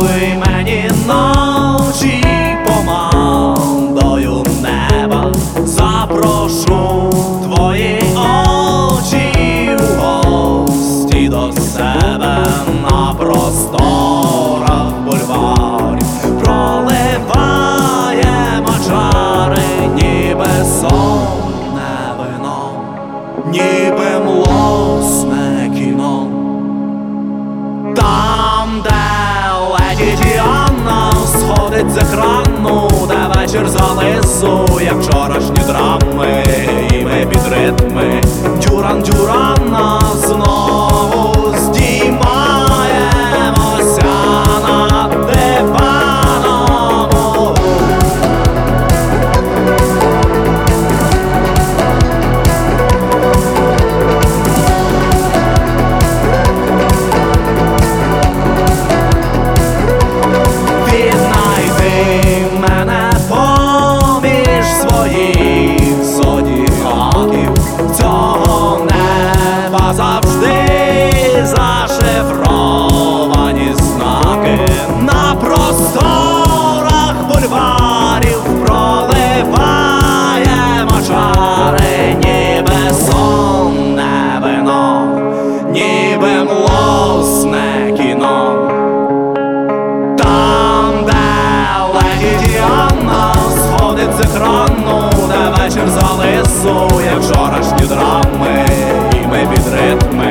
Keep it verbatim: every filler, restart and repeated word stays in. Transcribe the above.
Подаруй мені ночі помадою неба, запрошу твої очі в гості до себе. На просторах бульварів проливаємо чари, ніби сонне вино, ніби млосне кіно. Там, де леді Діана сходить з екрану, де вечір залисує вчорашні драми, і ми під ритми Дюран Дюрана знову здіймаємося над диваном. Віднайди мене поміж своїх зодіаків, цього неба завжди зашифровані знаки. На просторах бульварів проливаємо чари, ніби сонне вино, ніби млосне кіно. Там, де леді Діана сходить з екрану, де вечір залисує вчорашні драми, і ми під ритми